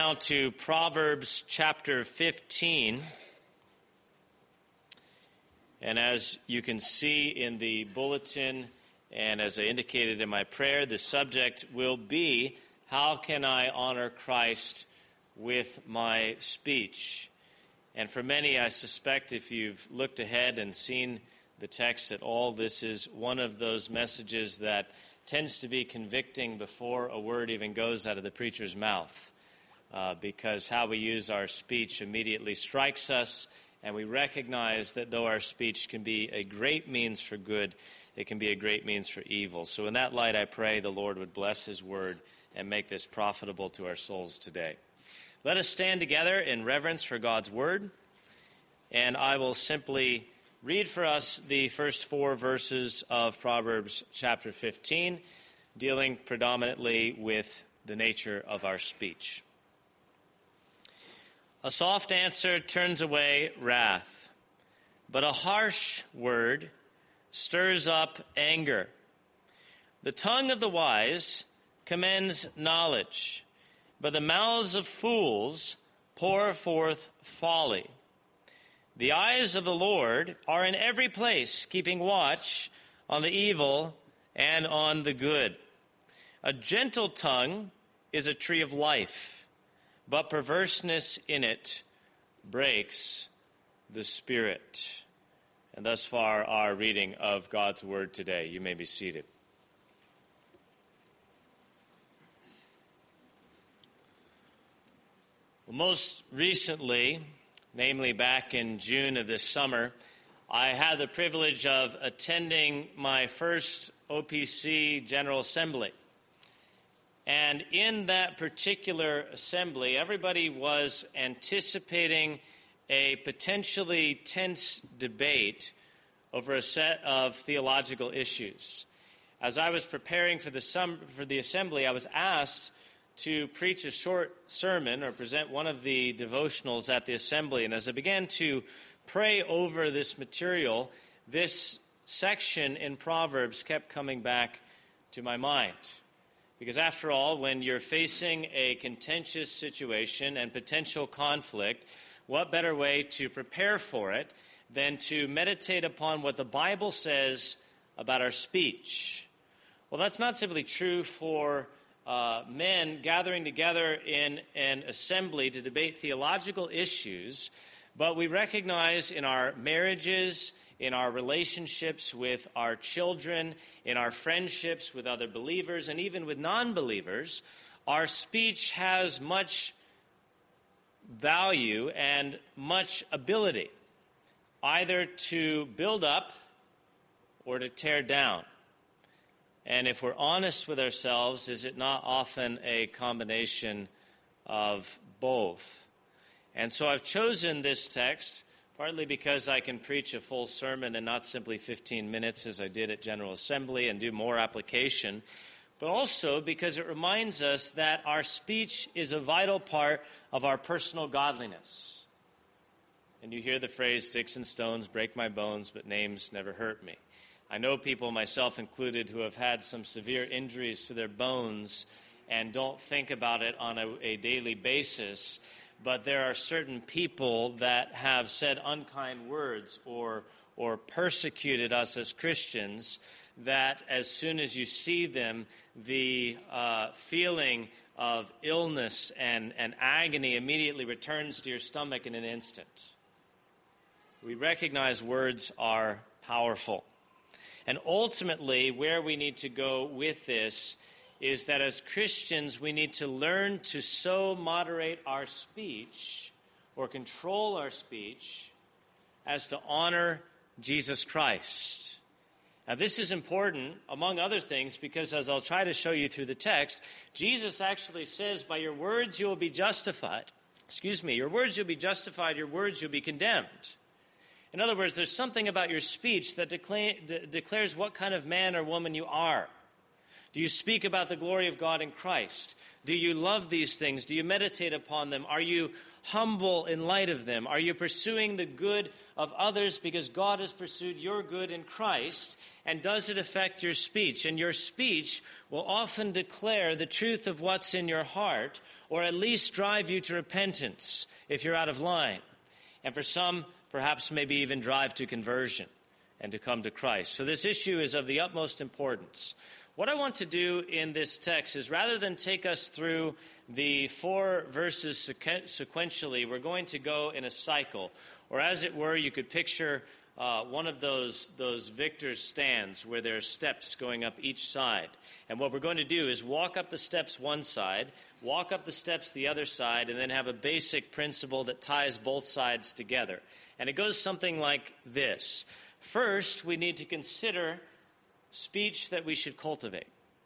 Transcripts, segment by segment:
Now to Proverbs chapter 15. And as you can see in the bulletin, and as I indicated in my prayer, the subject will be, how can I honor Christ with my speech? And for many, I suspect if you've looked ahead and seen the text at all, this is one of those messages that tends to be convicting before a word even goes out of the preacher's mouth. Because how we use our speech immediately strikes us, and we recognize that though our speech can be a great means for good, it can be a great means for evil. So in that light, I pray the Lord would bless His word and make this profitable to our souls today. Let us stand together in reverence for God's word, and I will simply read for us the first 4 verses of Proverbs chapter 15, dealing predominantly with the nature of our speech. A soft answer turns away wrath, but a harsh word stirs up anger. The tongue of the wise commends knowledge, but the mouths of fools pour forth folly. The eyes of the Lord are in every place, keeping watch on the evil and on the good. A gentle tongue is a tree of life, but perverseness in it breaks the spirit. And thus far, our reading of God's word today. You may be seated. Well, most recently, namely back in June of this summer, I had the privilege of attending my first OPC General Assembly. And in that particular assembly, everybody was anticipating a potentially tense debate over a set of theological issues. As I was preparing for the assembly, I was asked to preach a short sermon or present one of the devotionals at the assembly. And as I began to pray over this material, this section in Proverbs kept coming back to my mind. Because after all, when you're facing a contentious situation and potential conflict, what better way to prepare for it than to meditate upon what the Bible says about our speech? Well, that's not simply true for men gathering together in an assembly to debate theological issues, but we recognize in our marriages, in our relationships with our children, in our friendships with other believers, and even with non-believers, our speech has much value and much ability, either to build up or to tear down. And if we're honest with ourselves, is it not often a combination of both? And so I've chosen this text partly because I can preach a full sermon and not simply 15 minutes as I did at General Assembly and do more application, but also because it reminds us that our speech is a vital part of our personal godliness. And you hear the phrase, sticks and stones break my bones, but names never hurt me. I know people, myself included, who have had some severe injuries to their bones and don't think about it on a daily basis. But there are certain people that have said unkind words or persecuted us as Christians that as soon as you see them, the feeling of illness and agony immediately returns to your stomach in an instant. We recognize words are powerful. And ultimately, where we need to go with this is that as Christians, we need to learn to so moderate our speech or control our speech as to honor Jesus Christ. Now, this is important, among other things, because as I'll try to show you through the text, Jesus actually says, by your words you will be justified. Your words you'll be justified, your words you'll be condemned. In other words, there's something about your speech that declares what kind of man or woman you are. Do you speak about the glory of God in Christ? Do you love these things? Do you meditate upon them? Are you humble in light of them? Are you pursuing the good of others because God has pursued your good in Christ? And does it affect your speech? And your speech will often declare the truth of what's in your heart, or at least drive you to repentance if you're out of line. And for some, perhaps maybe even drive to conversion and to come to Christ. So this issue is of the utmost importance. What I want to do in this text is, rather than take us through the 4 verses sequentially, we're going to go in a cycle. Or as it were, you could picture one of those victor's stands where there are steps going up each side. And what we're going to do is walk up the steps one side, walk up the steps the other side, and then have a basic principle that ties both sides together. And it goes something like this. First, we need to consider speech that we should cultivate.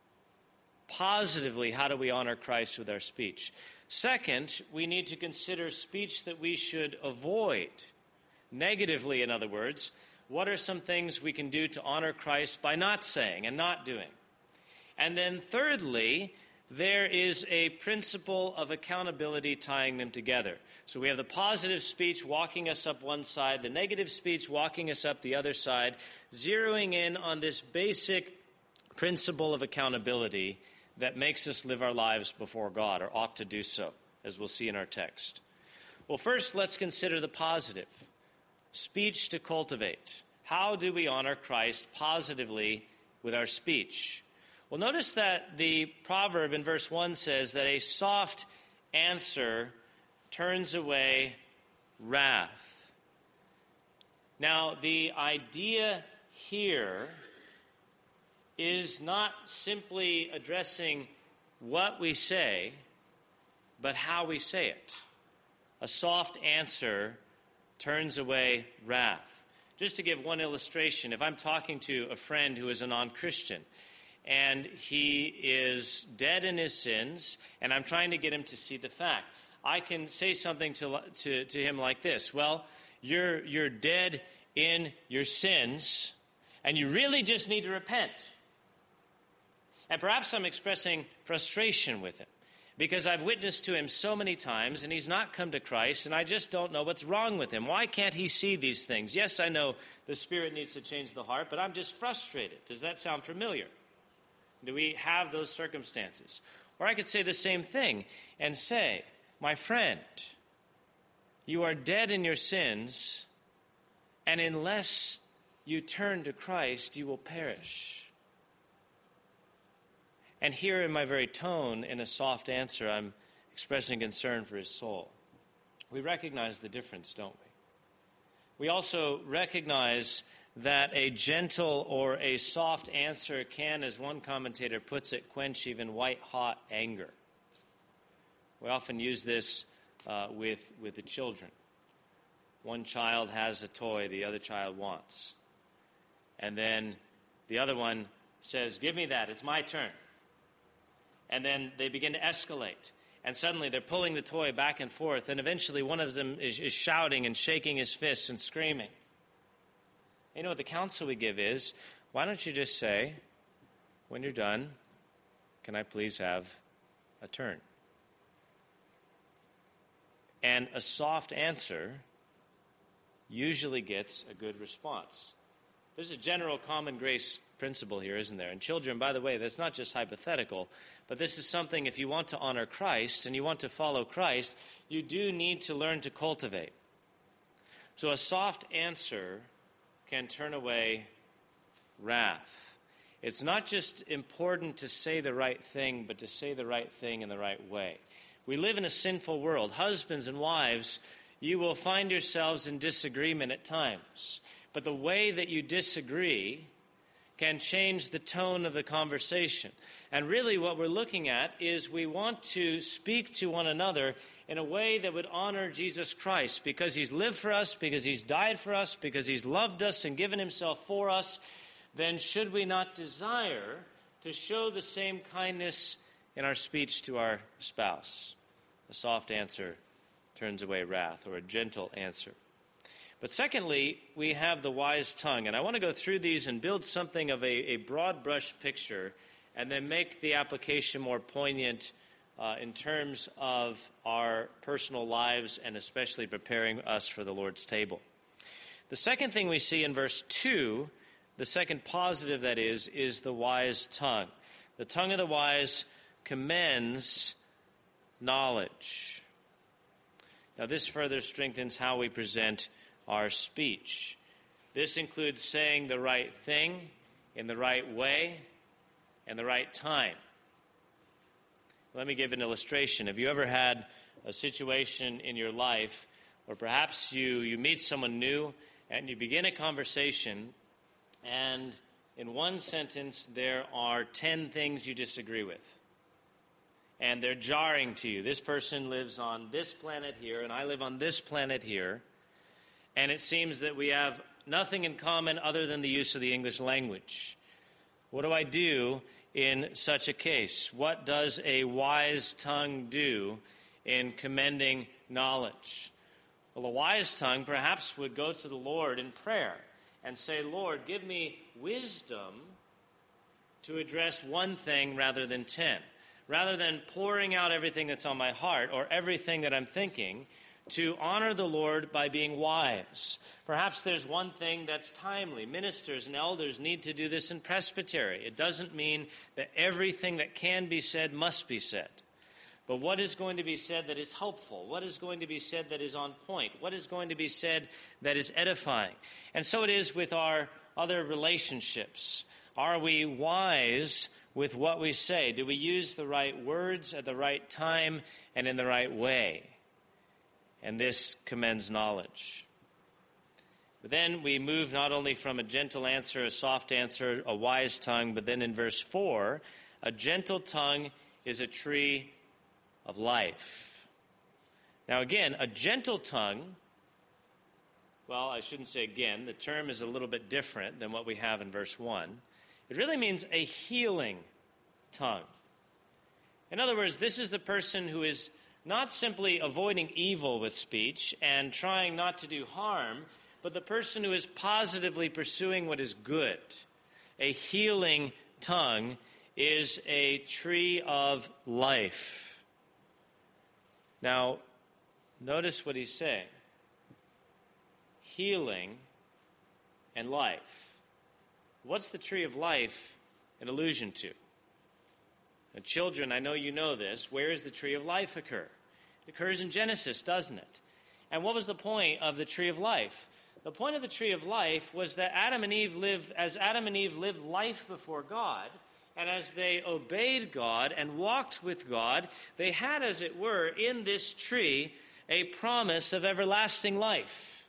Positively, how do we honor Christ with our speech? Second, we need to consider speech that we should avoid. Negatively, in other words, what are some things we can do to honor Christ by not saying and not doing? And then thirdly, there is a principle of accountability tying them together. So we have the positive speech walking us up one side, the negative speech walking us up the other side, zeroing in on this basic principle of accountability that makes us live our lives before God, or ought to do so, as we'll see in our text. Well, first, let's consider the positive. Speech to cultivate. How do we honor Christ positively with our speech? Well, notice that the proverb in verse 1 says that a soft answer turns away wrath. Now, the idea here is not simply addressing what we say, but how we say it. A soft answer turns away wrath. Just to give one illustration, if I'm talking to a friend who is a non-Christian, and he is dead in his sins, and I'm trying to get him to see the fact, I can say something to him like this: well, you're dead in your sins, and you really just need to repent. And perhaps I'm expressing frustration with him, because I've witnessed to him so many times, and he's not come to Christ, and I just don't know what's wrong with him. Why can't he see these things? Yes, I know the Spirit needs to change the heart, but I'm just frustrated. Does that sound familiar? Do we have those circumstances? Or I could say the same thing and say, my friend, you are dead in your sins, and unless you turn to Christ, you will perish. And here in my very tone, in a soft answer, I'm expressing concern for his soul. We recognize the difference, don't we? We also recognize that a gentle or a soft answer can, as one commentator puts it, quench even white-hot anger. We often use this with the children. One child has a toy the other child wants. And then the other one says, "Give me that, it's my turn." And then they begin to escalate. And suddenly they're pulling the toy back and forth. And eventually one of them is shouting and shaking his fists and screaming. You know what the counsel we give is, why don't you just say, when you're done, can I please have a turn? And a soft answer usually gets a good response. There's a general common grace principle here, isn't there? And children, by the way, that's not just hypothetical, but this is something, if you want to honor Christ and you want to follow Christ, you do need to learn to cultivate. So a soft answer can turn away wrath. It's not just important to say the right thing, but to say the right thing in the right way. We live in a sinful world. Husbands and wives, you will find yourselves in disagreement at times. But the way that you disagree can change the tone of the conversation. And really what we're looking at is we want to speak to one another in a way that would honor Jesus Christ, because he's lived for us, because he's died for us, because he's loved us and given himself for us. Then should we not desire to show the same kindness in our speech to our spouse? A soft answer turns away wrath, or a gentle answer. But secondly, we have the wise tongue. And I want to go through these and build something of a broad brush picture and then make the application more poignant in terms of our personal lives and especially preparing us for the Lord's table. The second thing we see in verse 2, the second positive that is the wise tongue. The tongue of the wise commends knowledge. Now, this further strengthens how we present our speech. This includes saying the right thing in the right way and the right time. Let me give an illustration. Have you ever had a situation in your life where perhaps you meet someone new and you begin a conversation, and in one sentence there are 10 things you disagree with, and they're jarring to you? This person lives on this planet here, and I live on this planet here, and it seems that we have nothing in common other than the use of the English language. What do I do in such a case? What does a wise tongue do in commending knowledge? Well, a wise tongue perhaps would go to the Lord in prayer and say, Lord, give me wisdom to address one thing rather than 10. Rather than pouring out everything that's on my heart or everything that I'm thinking, to honor the Lord by being wise. Perhaps there's one thing that's timely. Ministers and elders need to do this in presbytery. It doesn't mean that everything that can be said must be said. But what is going to be said that is helpful? What is going to be said that is on point? What is going to be said that is edifying? And so it is with our other relationships. Are we wise with what we say? Do we use the right words at the right time and in the right way? And this commends knowledge. But then we move not only from a gentle answer, a soft answer, a wise tongue, but then in verse 4, a gentle tongue is a tree of life. Now again, a gentle tongue, well, I shouldn't say again, the term is a little bit different than what we have in verse 1. It really means a healing tongue. In other words, this is the person who is not simply avoiding evil with speech and trying not to do harm, but the person who is positively pursuing what is good. A healing tongue is a tree of life. Now, notice what he's saying. Healing and life. What's the tree of life an allusion to? Now, children, I know you know this. Where does the tree of life occur? It occurs in Genesis, doesn't it? And what was the point of the tree of life? The point of the tree of life was that Adam and Eve lived life before God, and as they obeyed God and walked with God, they had, as it were, in this tree, a promise of everlasting life.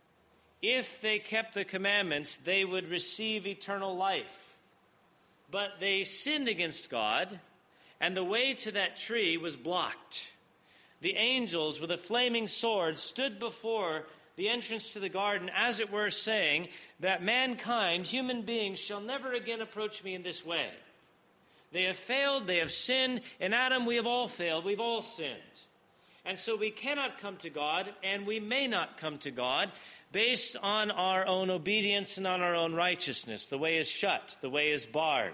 If they kept the commandments, they would receive eternal life. But they sinned against God, and the way to that tree was blocked. The angels with a flaming sword stood before the entrance to the garden, as it were, saying that mankind, human beings, shall never again approach me in this way. They have failed, they have sinned. In Adam we have all failed, we've all sinned. And so we cannot come to God, and we may not come to God based on our own obedience and on our own righteousness. The way is shut, the way is barred.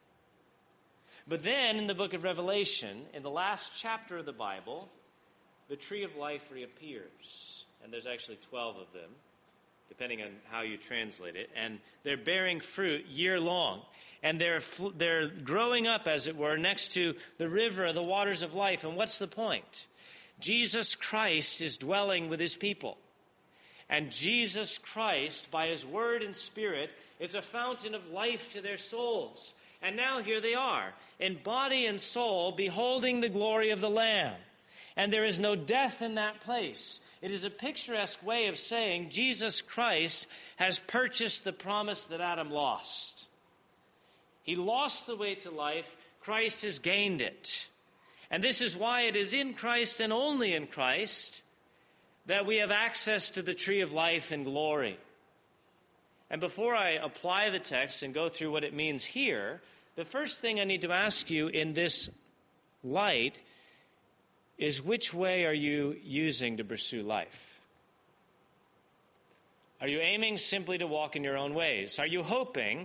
But then in the book of Revelation, in the last chapter of the Bible, the tree of life reappears. And there's actually 12 of them, depending on how you translate it. And they're bearing fruit year long. And they're growing up, as it were, next to the river of the waters of life. And what's the point? Jesus Christ is dwelling with his people. And Jesus Christ, by his word and spirit, is a fountain of life to their souls. And now here they are, in body and soul, beholding the glory of the Lamb. And there is no death in that place. It is a picturesque way of saying Jesus Christ has purchased the promise that Adam lost. He lost the way to life. Christ has gained it. And this is why it is in Christ and only in Christ that we have access to the tree of life and glory. And before I apply the text and go through what it means here, the first thing I need to ask you in this light is, which way are you using to pursue life? Are you aiming simply to walk in your own ways? Are you hoping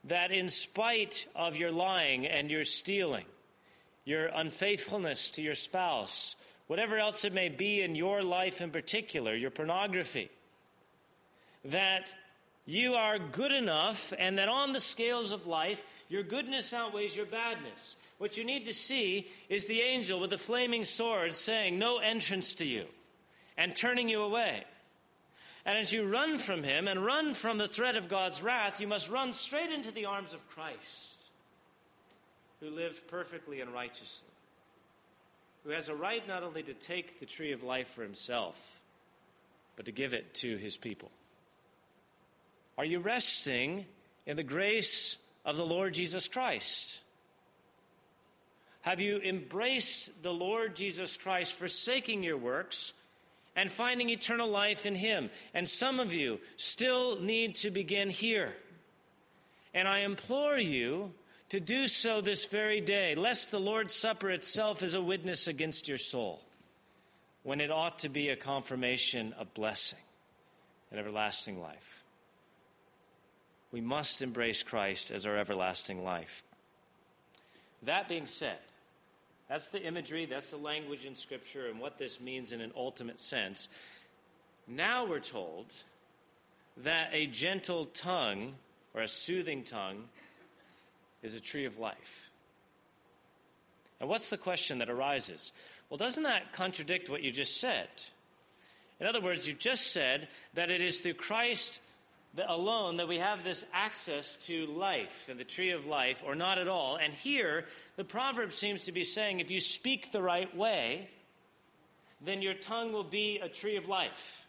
that in spite of your lying and your stealing, your unfaithfulness to your spouse, whatever else it may be in your life in particular, your pornography, that you are good enough and that on the scales of life, your goodness outweighs your badness. What you need to see is the angel with a flaming sword saying, "No entrance to you," and turning you away. And as you run from him and run from the threat of God's wrath, you must run straight into the arms of Christ, who lived perfectly and righteously, who has a right not only to take the tree of life for himself, but to give it to his people. Are you resting in the grace of the Lord Jesus Christ? Have you embraced the Lord Jesus Christ, forsaking your works and finding eternal life in him? And some of you still need to begin here. And I implore you to do so this very day, lest the Lord's Supper itself is a witness against your soul, when it ought to be a confirmation of blessing and everlasting life. We must embrace Christ as our everlasting life. That being said, that's the imagery, that's the language in Scripture and what this means in an ultimate sense. Now we're told that a gentle tongue or a soothing tongue is a tree of life. And what's the question that arises? Well, doesn't that contradict what you just said? In other words, you just said that it is through Christ alone that we have this access to life and the tree of life, or not at all. And here, the proverb seems to be saying, if you speak the right way, then your tongue will be a tree of life.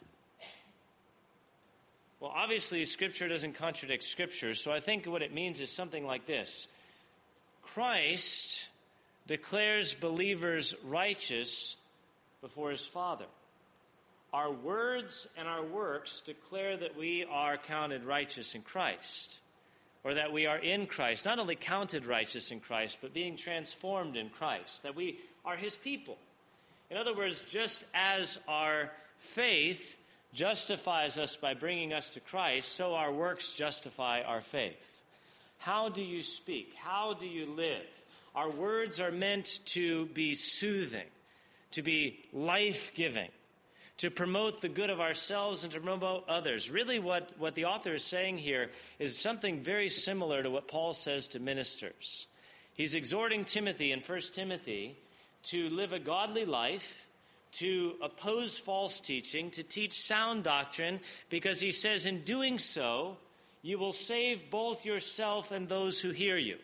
Well, obviously, Scripture doesn't contradict Scripture, so I think what it means is something like this. Christ declares believers righteous before his Father. Our words and our works declare that we are counted righteous in Christ, or that we are in Christ, not only counted righteous in Christ, but being transformed in Christ, that we are his people. In other words, just as our faith justifies us by bringing us to Christ, so our works justify our faith. How do you speak? How do you live? Our words are meant to be soothing, to be life-giving, to promote the good of ourselves and to promote others. Really what the author is saying here is something very similar to what Paul says to ministers. He's exhorting Timothy in 1 Timothy to live a godly life, to oppose false teaching, to teach sound doctrine, because he says in doing so, you will save both yourself and those who hear you.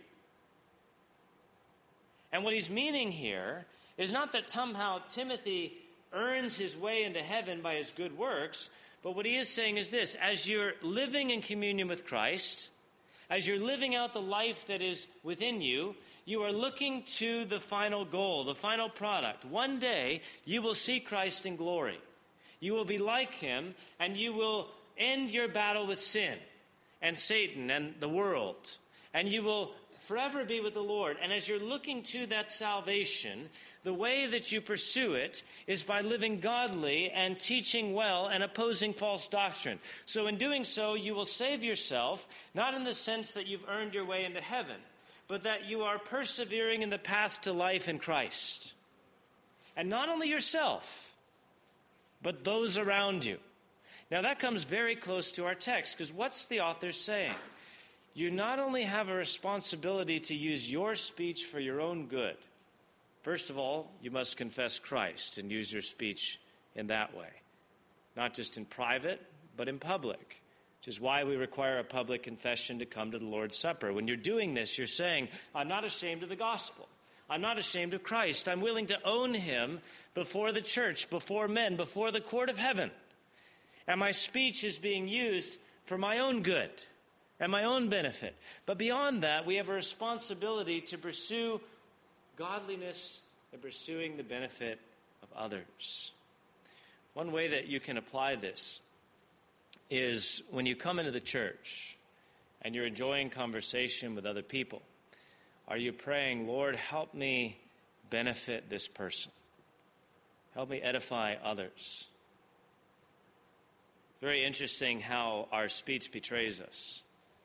And what he's meaning here is not that somehow Timothy earns his way into heaven by his good works, but what he is saying is this: as you're living in communion with Christ, as you're living out the life that is within you, you are looking to the final goal, the final product. One day, you will see Christ in glory. You will be like him, and you will end your battle with sin and Satan and the world, and you will forever be with the Lord. And as you're looking to that salvation, the way that you pursue it is by living godly and teaching well and opposing false doctrine. So in doing so, you will save yourself, not in the sense that you've earned your way into heaven, but that you are persevering in the path to life in Christ. And not only yourself, but those around you. Now that comes very close to our text, because what's the author saying? You not only have a responsibility to use your speech for your own good. First of all, you must confess Christ and use your speech in that way. Not just in private, but in public, which is why we require a public confession to come to the Lord's Supper. When you're doing this, you're saying, I'm not ashamed of the gospel. I'm not ashamed of Christ. I'm willing to own him before the church, before men, before the court of heaven. And my speech is being used for my own good and my own benefit. But beyond that, we have a responsibility to pursue godliness and pursuing the benefit of others. One way that you can apply this is when you come into the church and you're enjoying conversation with other people. Are you praying, Lord, help me benefit this person? Help me edify others. Very interesting how our speech betrays us.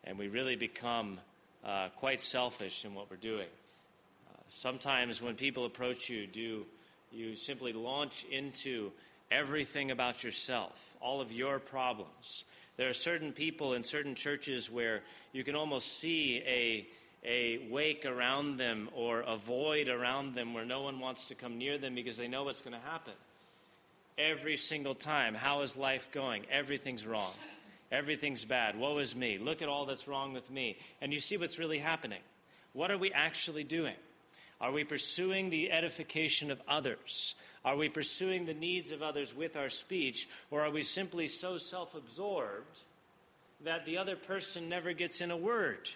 and we really become quite selfish in what we're doing. Sometimes when people approach you, do you simply launch into everything about yourself, all of your problems? There are certain people in certain churches where you can almost see a wake around them or a void around them where no one wants to come near them because they know what's going to happen. Every single time, how is life going? Everything's wrong. Everything's bad. Woe is me. Look at all that's wrong with me. And you see what's really happening. What are we actually doing? Are we pursuing the edification of others? Are we pursuing the needs of others with our speech? Or are we simply so self-absorbed that the other person never gets in a word?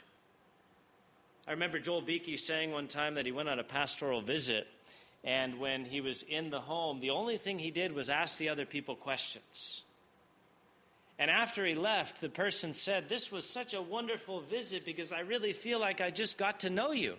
I remember Joel Beakey saying one time that he went on a pastoral visit, and when he was in the home, the only thing he did was ask the other people questions. And after he left, the person said, "This was such a wonderful visit because I really feel like I just got to know you."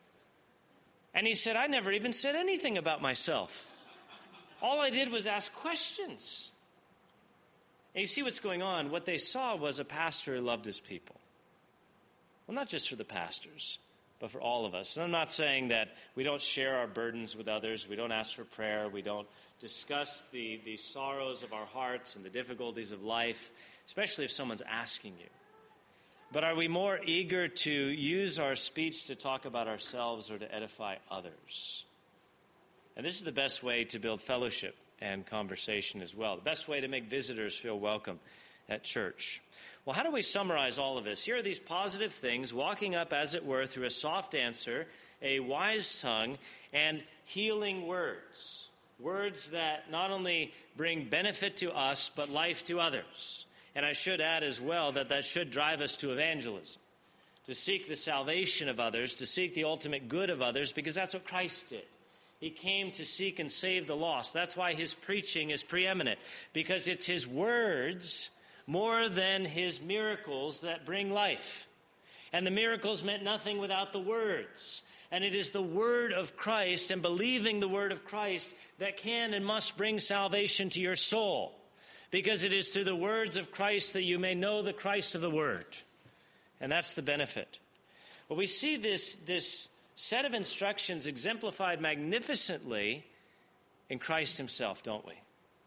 And he said, "I never even said anything about myself. All I did was ask questions." And you see what's going on. What they saw was a pastor who loved his people. Well, not just for the pastors, but for all of us. And I'm not saying that we don't share our burdens with others. We don't ask for prayer. We don't discuss the sorrows of our hearts and the difficulties of life, especially if someone's asking you. But are we more eager to use our speech to talk about ourselves or to edify others? And this is the best way to build fellowship and conversation as well. The best way to make visitors feel welcome at church. Well, how do we summarize all of this? Here are these positive things, walking up, as it were, through a soft answer, a wise tongue, and healing words. Words that not only bring benefit to us, but life to others. And I should add as well that should drive us to evangelism, to seek the salvation of others, to seek the ultimate good of others, because that's what Christ did. He came to seek and save the lost. That's why his preaching is preeminent, because it's his words more than his miracles that bring life. And the miracles meant nothing without the words. And it is the word of Christ and believing the word of Christ that can and must bring salvation to your soul. Because it is through the words of Christ that you may know the Christ of the word. And that's the benefit. Well, we see this set of instructions exemplified magnificently in Christ himself, don't we?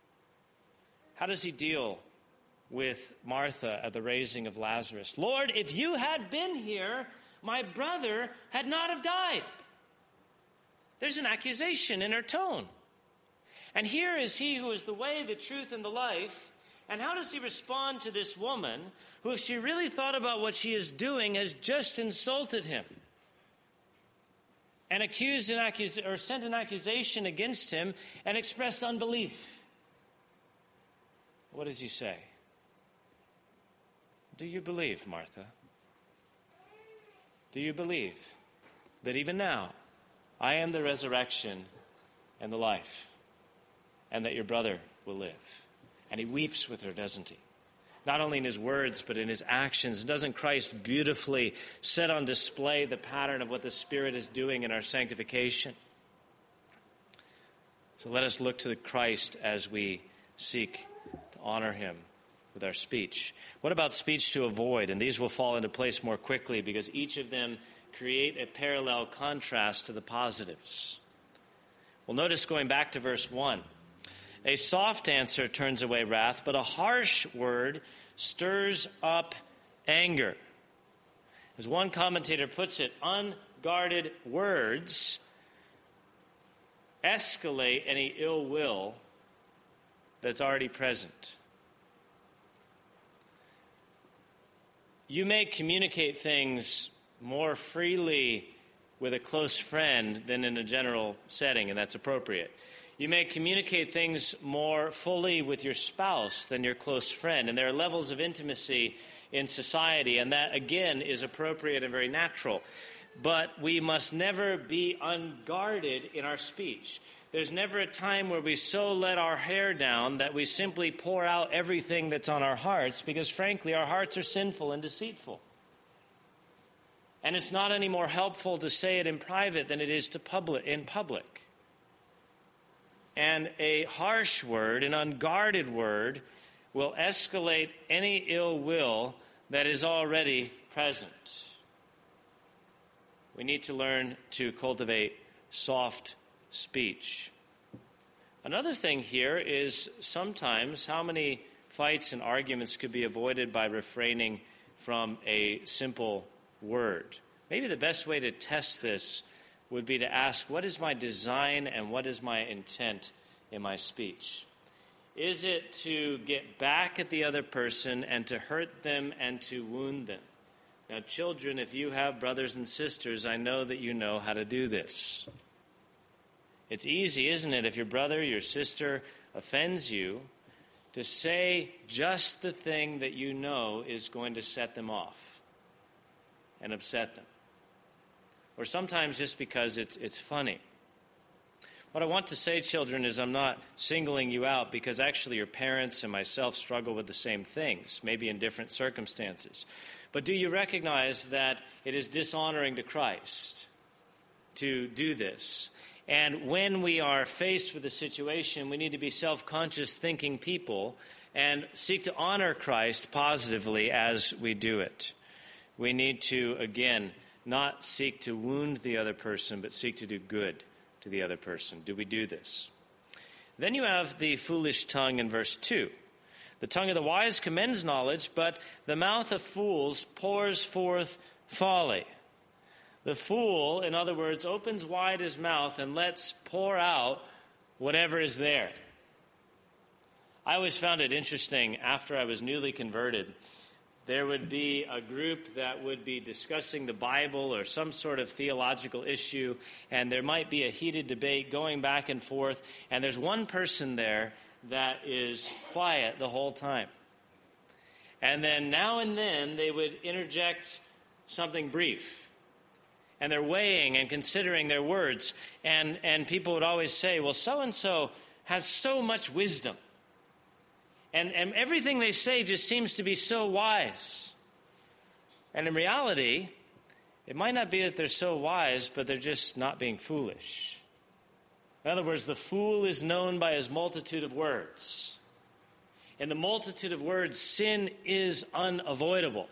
How does he deal with Martha at the raising of Lazarus? "Lord, if you had been here, my brother had not have died." There's an accusation in her tone. And here is he who is the way, the truth, and the life. And how does he respond to this woman who, if she really thought about what she is doing, has just insulted him and sent an accusation against him and expressed unbelief? What does he say? "Do you believe, Martha? Do you believe that even now I am the resurrection and the life, and that your brother will live?" And he weeps with her, doesn't he? Not only in his words, but in his actions. Doesn't Christ beautifully set on display the pattern of what the Spirit is doing in our sanctification? So let us look to Christ as we seek to honor him with our speech. What about speech to avoid? And these will fall into place more quickly because each of them create a parallel contrast to the positives. Well, notice going back to verse 1. A soft answer turns away wrath, but a harsh word stirs up anger. As one commentator puts it, unguarded words escalate any ill will that's already present. You may communicate things more freely with a close friend than in a general setting, and that's appropriate. You may communicate things more fully with your spouse than your close friend, and there are levels of intimacy in society, and that, again, is appropriate and very natural. But we must never be unguarded in our speech. There's never a time where we so let our hair down that we simply pour out everything that's on our hearts, because, frankly, our hearts are sinful and deceitful. And it's not any more helpful to say it in private than it is in public. And a harsh word, an unguarded word, will escalate any ill will that is already present. We need to learn to cultivate soft speech. Another thing here is sometimes how many fights and arguments could be avoided by refraining from a simple word. Maybe the best way to test this would be to ask, what is my design and what is my intent in my speech? Is it to get back at the other person and to hurt them and to wound them? Now, children, if you have brothers and sisters, I know that you know how to do this. It's easy, isn't it, if your brother, your sister offends you, to say just the thing that you know is going to set them off and upset them. Or sometimes just because it's funny. What I want to say, children, is I'm not singling you out because actually your parents and myself struggle with the same things, maybe in different circumstances. But do you recognize that it is dishonoring to Christ to do this? And when we are faced with a situation, we need to be self-conscious thinking people and seek to honor Christ positively as we do it. We need to, again, not seek to wound the other person, but seek to do good to the other person. Do we do this? Then you have the foolish tongue in verse 2. The tongue of the wise commends knowledge, but the mouth of fools pours forth folly. The fool, in other words, opens wide his mouth and lets pour out whatever is there. I always found it interesting after I was newly converted. There would be a group that would be discussing the Bible or some sort of theological issue, and there might be a heated debate going back and forth, and there's one person there that is quiet the whole time. And then now and then they would interject something brief. And they're weighing and considering their words. And people would always say, well, so-and-so has so much wisdom. And everything they say just seems to be so wise. And in reality, it might not be that they're so wise, but they're just not being foolish. In other words, the fool is known by his multitude of words. In the multitude of words, sin is unavoidable.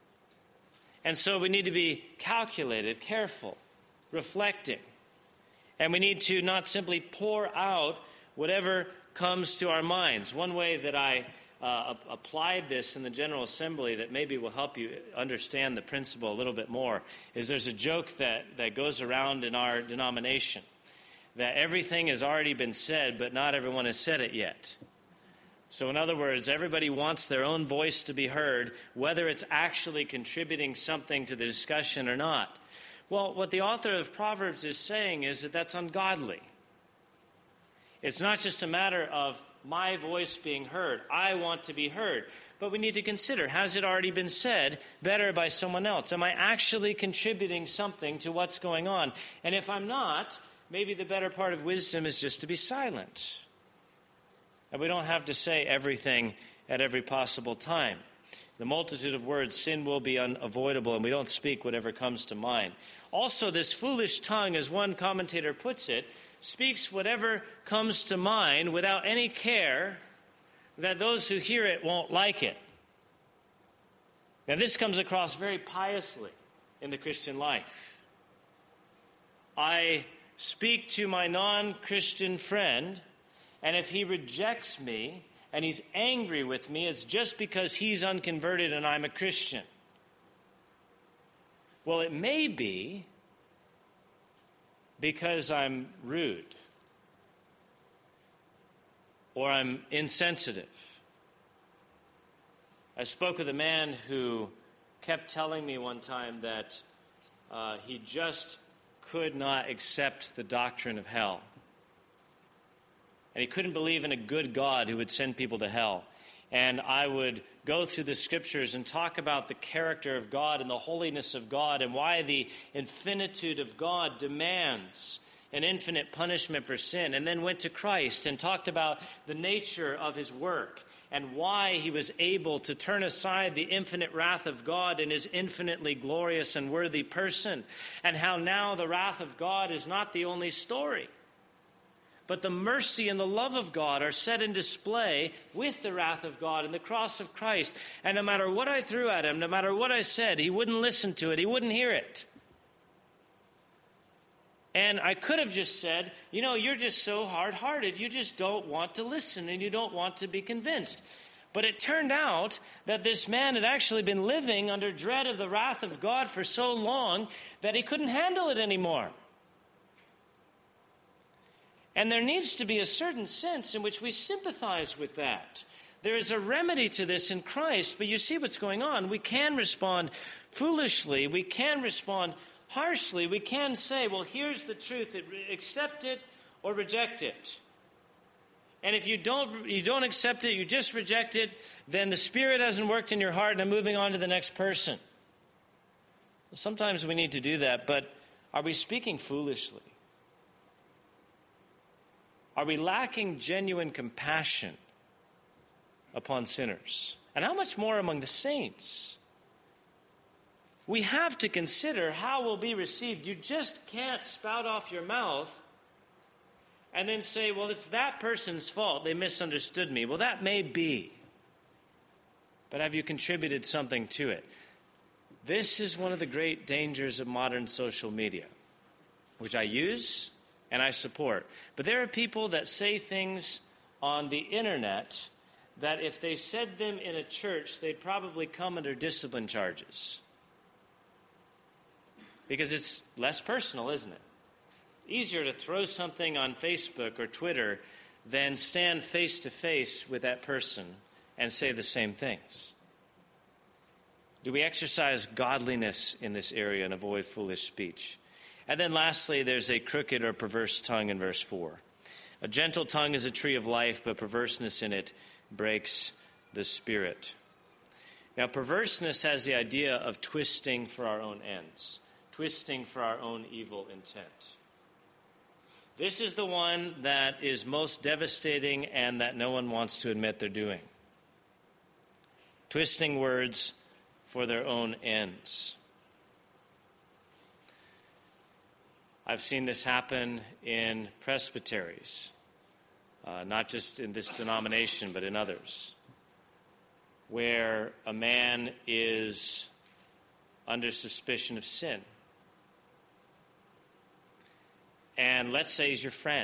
And so we need to be calculated, careful, reflecting. And we need to not simply pour out whatever comes to our minds. One way that I applied this in the General Assembly that maybe will help you understand the principle a little bit more is there's a joke that goes around in our denomination that everything has already been said, but not everyone has said it yet. So in other words, everybody wants their own voice to be heard, whether it's actually contributing something to the discussion or not. Well, what the author of Proverbs is saying is that that's ungodly. It's not just a matter of my voice being heard. I want to be heard. But we need to consider, has it already been said better by someone else? Am I actually contributing something to what's going on? And if I'm not, maybe the better part of wisdom is just to be silent. And we don't have to say everything at every possible time. The multitude of words, sin will be unavoidable, and we don't speak whatever comes to mind. Also, this foolish tongue, as one commentator puts it, speaks whatever comes to mind without any care that those who hear it won't like it. Now, this comes across very piously in the Christian life. I speak to my non-Christian friend, and if he rejects me and he's angry with me, it's just because he's unconverted and I'm a Christian. Well, it may be because I'm rude or I'm insensitive. I spoke with a man who kept telling me one time that he just could not accept the doctrine of hell. And he couldn't believe in a good God who would send people to hell. And I would go through the scriptures and talk about the character of God and the holiness of God and why the infinitude of God demands an infinite punishment for sin. And then went to Christ and talked about the nature of his work and why he was able to turn aside the infinite wrath of God in his infinitely glorious and worthy person. And how now the wrath of God is not the only story, but the mercy and the love of God are set in display with the wrath of God and the cross of Christ. And no matter what I threw at him, no matter what I said, he wouldn't listen to it. He wouldn't hear it. And I could have just said, you're just so hard-hearted. You just don't want to listen and you don't want to be convinced. But it turned out that this man had actually been living under dread of the wrath of God for so long that he couldn't handle it anymore. And there needs to be a certain sense in which we sympathize with that. There is a remedy to this in Christ, but you see what's going on. We can respond foolishly. We can respond harshly. We can say, well, here's the truth. Accept it or reject it. And if you don't accept it, you just reject it, then the Spirit hasn't worked in your heart and I'm moving on to the next person. Sometimes we need to do that, but are we speaking foolishly? Are we lacking genuine compassion upon sinners? And how much more among the saints? We have to consider how we'll be received. You just can't spout off your mouth and then say, well, it's that person's fault. They misunderstood me. Well, that may be. But have you contributed something to it? This is one of the great dangers of modern social media, which I use and I support. But there are people that say things on the internet that if they said them in a church, they'd probably come under discipline charges. Because it's less personal, isn't it? Easier to throw something on Facebook or Twitter than stand face to face with that person and say the same things. Do we exercise godliness in this area and avoid foolish speech? And then lastly, there's a crooked or perverse tongue in verse 4. A gentle tongue is a tree of life, but perverseness in it breaks the spirit. Now, perverseness has the idea of twisting for our own ends, twisting for our own evil intent. This is the one that is most devastating and that no one wants to admit they're doing. Twisting words for their own ends. I've seen this happen in presbyteries, not just in this denomination, but in others, where a man is under suspicion of sin. And let's say he's your friend.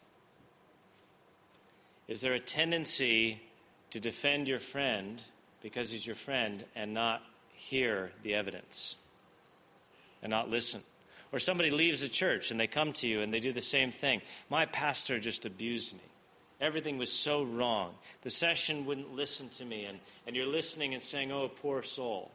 Is there a tendency to defend your friend because he's your friend and not hear the evidence and not listen? Or somebody leaves a church and they come to you and they do the same thing. My pastor just abused me. Everything was so wrong. The session wouldn't listen to me. And you're listening and saying, oh, poor soul.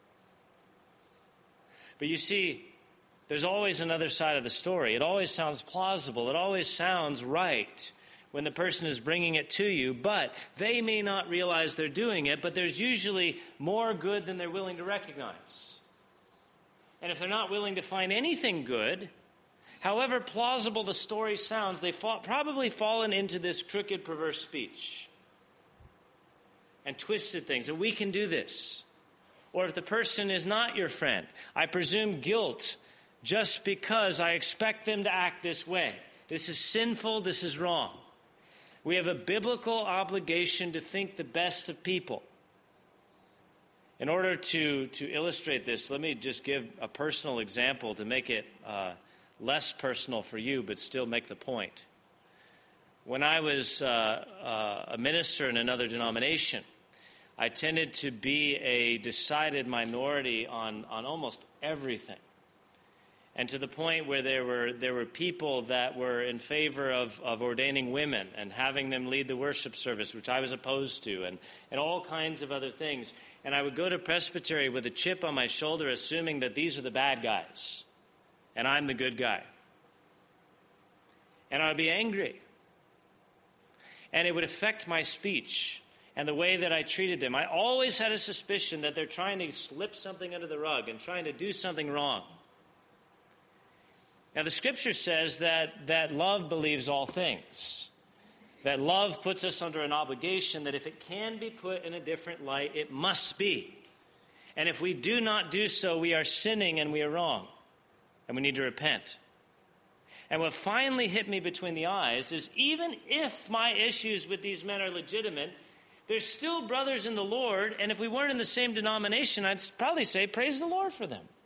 But you see, there's always another side of the story. It always sounds plausible. It always sounds right when the person is bringing it to you, but they may not realize they're doing it, but there's usually more good than they're willing to recognize. And if they're not willing to find anything good, however plausible the story sounds, they've probably fallen into this crooked, perverse speech and twisted things. And we can do this. Or if the person is not your friend, I presume guilt just because I expect them to act this way. This is sinful, this is wrong. We have a biblical obligation to think the best of people. In order to illustrate this, let me just give a personal example to make it less personal for you, but still make the point. When I was a minister in another denomination, I tended to be a decided minority on almost everything. And to the point where there were people that were in favor of ordaining women and having them lead the worship service, which I was opposed to, and all kinds of other things. And I would go to presbytery with a chip on my shoulder, assuming that these are the bad guys, and I'm the good guy. And I would be angry. And it would affect my speech and the way that I treated them. I always had a suspicion that they're trying to slip something under the rug and trying to do something wrong. Now, the Scripture says that love believes all things. That love puts us under an obligation that if it can be put in a different light, it must be. And if we do not do so, we are sinning and we are wrong. And we need to repent. And what finally hit me between the eyes is even if my issues with these men are legitimate, they're still brothers in the Lord, and if we weren't in the same denomination, I'd probably say, praise the Lord for them.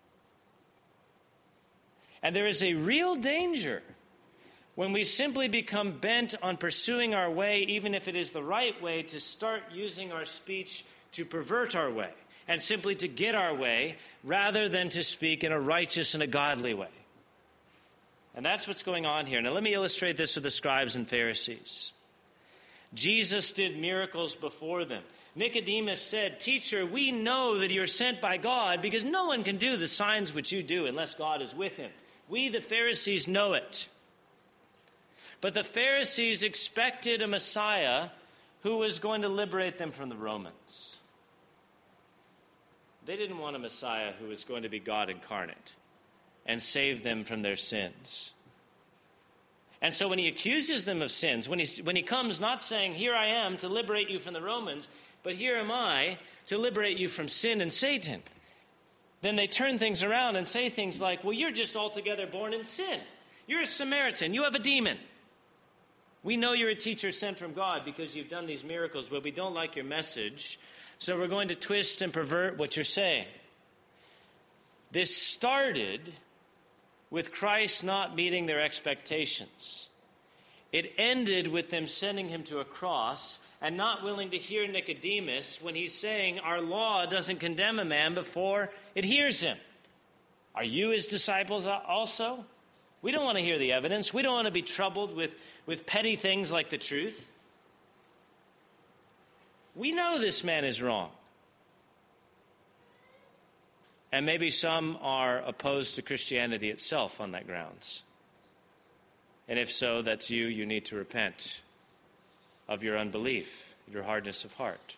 And there is a real danger when we simply become bent on pursuing our way, even if it is the right way, to start using our speech to pervert our way and simply to get our way rather than to speak in a righteous and a godly way. And that's what's going on here. Now let me illustrate this with the scribes and Pharisees. Jesus did miracles before them. Nicodemus said, "Teacher, we know that you're sent by God because no one can do the signs which you do unless God is with him." We, the Pharisees, know it. But the Pharisees expected a Messiah who was going to liberate them from the Romans. They didn't want a Messiah who was going to be God incarnate and save them from their sins. And so when he accuses them of sins, when he comes not saying, "Here I am to liberate you from the Romans," but "Here am I to liberate you from sin and Satan," then they turn things around and say things like, "Well, you're just altogether born in sin. You're a Samaritan. You have a demon. We know you're a teacher sent from God because you've done these miracles, but we don't like your message, so we're going to twist and pervert what you're saying." This started with Christ not meeting their expectations. It ended with them sending him to a cross and not willing to hear Nicodemus when he's saying our law doesn't condemn a man before it hears him. Are you his disciples also? We don't want to hear the evidence. We don't want to be troubled with petty things like the truth. We know this man is wrong. And maybe some are opposed to Christianity itself on that grounds. And if so, that's you. You need to repent of your unbelief, your hardness of heart.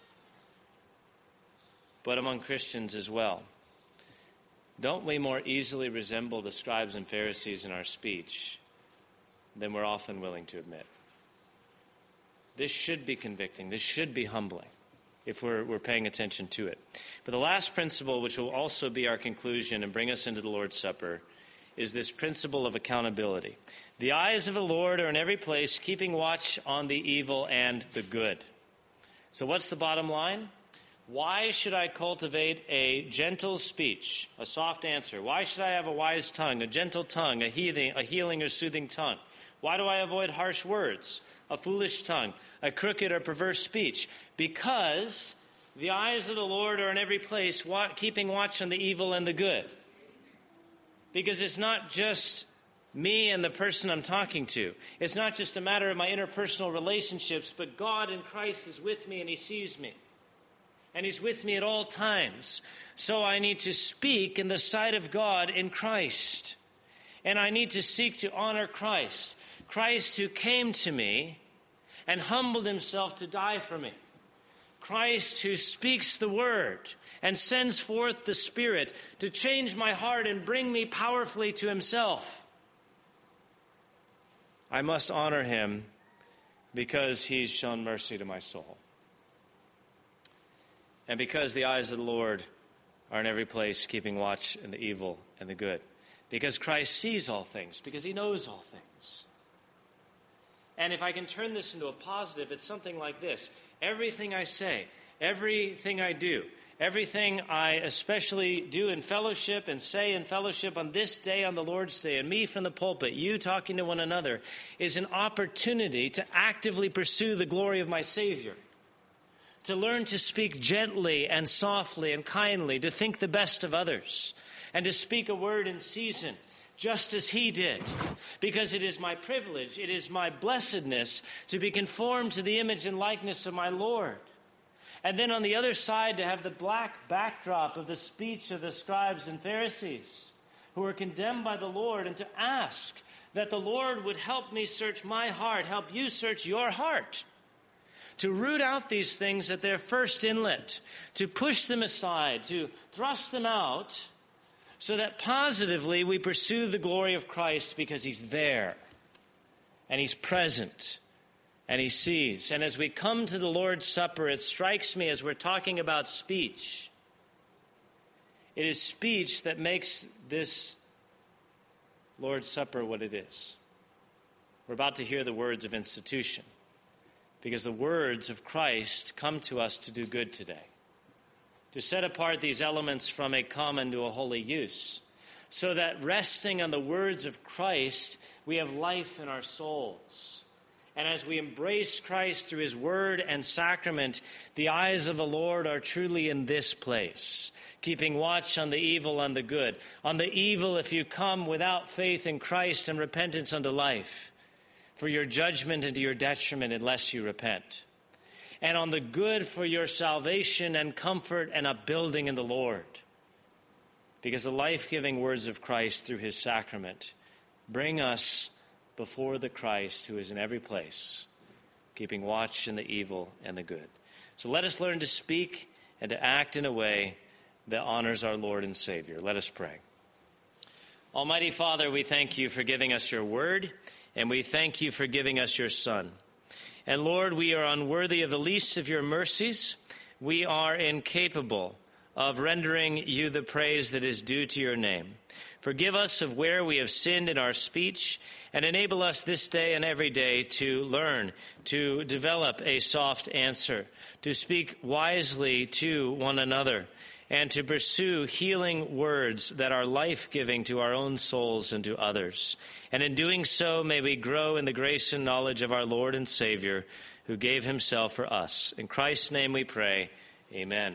But among Christians as well, don't we more easily resemble the scribes and Pharisees in our speech than we're often willing to admit? This should be convicting. This should be humbling if we're paying attention to it. But the last principle, which will also be our conclusion and bring us into the Lord's Supper, is this principle of accountability. The eyes of the Lord are in every place, keeping watch on the evil and the good. So what's the bottom line? Why should I cultivate a gentle speech, a soft answer? Why should I have a wise tongue, a gentle tongue, a healing or soothing tongue? Why do I avoid harsh words, a foolish tongue, a crooked or perverse speech? Because the eyes of the Lord are in every place, keeping watch on the evil and the good. Because it's not just me and the person I'm talking to. It's not just a matter of my interpersonal relationships, but God in Christ is with me and he sees me. And he's with me at all times. So I need to speak in the sight of God in Christ. And I need to seek to honor Christ. Christ who came to me and humbled himself to die for me. Christ who speaks the word and sends forth the Spirit to change my heart and bring me powerfully to himself. I must honor him because he's shown mercy to my soul. And because the eyes of the Lord are in every place, keeping watch in the evil and the good. Because Christ sees all things, because he knows all things. And if I can turn this into a positive, it's something like this. Everything I say, everything I do, everything I especially do in fellowship and say in fellowship on this day, on the Lord's Day, and me from the pulpit, you talking to one another, is an opportunity to actively pursue the glory of my Savior. To learn to speak gently and softly and kindly, to think the best of others, and to speak a word in season, just as he did. Because it is my privilege, it is my blessedness to be conformed to the image and likeness of my Lord. And then on the other side, to have the black backdrop of the speech of the scribes and Pharisees, who were condemned by the Lord, and to ask that the Lord would help me search my heart, help you search your heart, to root out these things at their first inlet, to push them aside, to thrust them out, so that positively we pursue the glory of Christ because he's there, and he's present, and he sees. And as we come to the Lord's Supper, it strikes me as we're talking about speech. It is speech that makes this Lord's Supper what it is. We're about to hear the words of institution, because the words of Christ come to us to do good today, to set apart these elements from a common to a holy use, so that resting on the words of Christ, we have life in our souls. And as we embrace Christ through his word and sacrament, the eyes of the Lord are truly in this place, keeping watch on the evil and the good. On the evil, if you come without faith in Christ and repentance unto life, for your judgment and to your detriment unless you repent. And on the good, for your salvation and comfort and upbuilding in the Lord. Because the life-giving words of Christ through his sacrament bring us before the Christ who is in every place, keeping watch in the evil and the good. So let us learn to speak and to act in a way that honors our Lord and Savior. Let us pray. Almighty Father, we thank you for giving us your word, and we thank you for giving us your Son. And Lord, we are unworthy of the least of your mercies. We are incapable of rendering you the praise that is due to your name. Forgive us of where we have sinned in our speech, and enable us this day and every day to learn, to develop a soft answer, to speak wisely to one another, and to pursue healing words that are life-giving to our own souls and to others. And in doing so, may we grow in the grace and knowledge of our Lord and Savior, who gave himself for us. In Christ's name we pray, amen.